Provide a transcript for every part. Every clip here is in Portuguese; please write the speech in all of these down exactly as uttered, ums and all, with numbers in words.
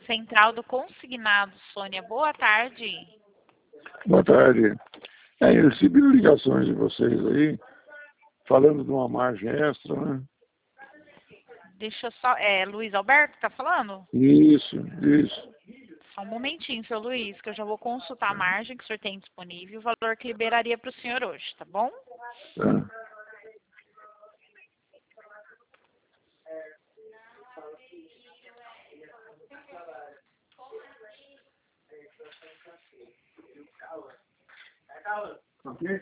Central do Consignado, Sônia. Boa tarde. Boa tarde. É, eu recebi ligações de vocês aí, falando de uma margem extra, né? Deixa eu só... É Luiz Alberto que tá falando? Isso, isso. Só um momentinho, seu Luiz, que eu já vou consultar a margem que o senhor tem disponível e o valor que liberaria para o senhor hoje, tá bom? Tá. Ok?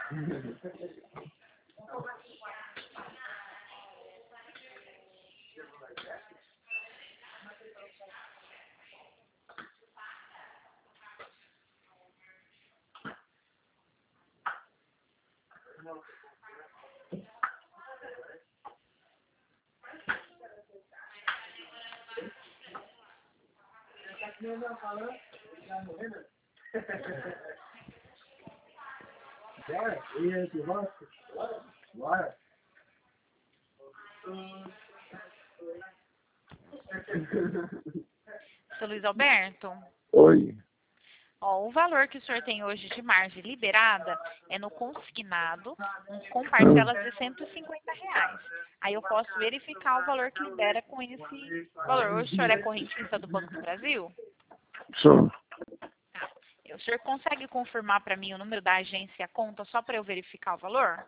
Bora? E aí, de volta? Bora? Seu Luiz Alberto? Oi. Ó, o valor que o senhor tem hoje de margem liberada é no consignado, um- com parcelas de cento e cinquenta reais. Aí eu posso verificar o valor que libera com esse valor. Hoje o senhor é correntista do Banco do Brasil? Sou. Tá. O senhor consegue confirmar para mim o número da agência e a conta só para eu verificar o valor?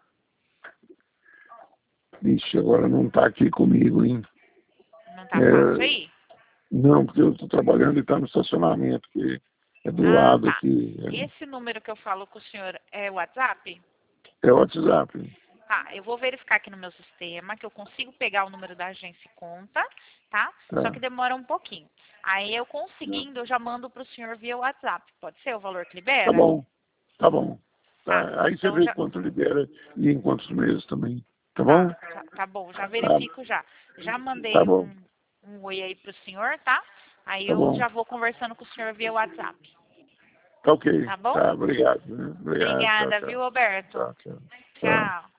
Ixi, agora não tá aqui comigo, hein? Não tá É, fácil aí? Não, porque eu tô trabalhando e tá no estacionamento, que é do Ah, lado tá. aqui. Esse número que eu falo com o senhor é o WhatsApp? É, é WhatsApp. Tá, eu vou verificar aqui no meu sistema que eu consigo pegar o número da agência e conta, tá? Tá. Só que demora um pouquinho. Aí eu conseguindo, eu já mando pro senhor via WhatsApp. Pode ser o valor que libera? Tá bom, tá bom. Tá, Tá. Aí você então vê já... quanto libera e em quantos meses também. Tá bom? Tá, já- tá bom, já Tá, verifico já. Já tá mandei bom, um, um oi aí pro senhor, tá? Aí tá eu bom. já vou conversando com o senhor via WhatsApp. Tá ok. Tá bom? Tá, obrigado. Né? Obrigado. Tchau, Obrigada, tchau. viu, Alberto? Tchau, tchau. Tchau. Tchau.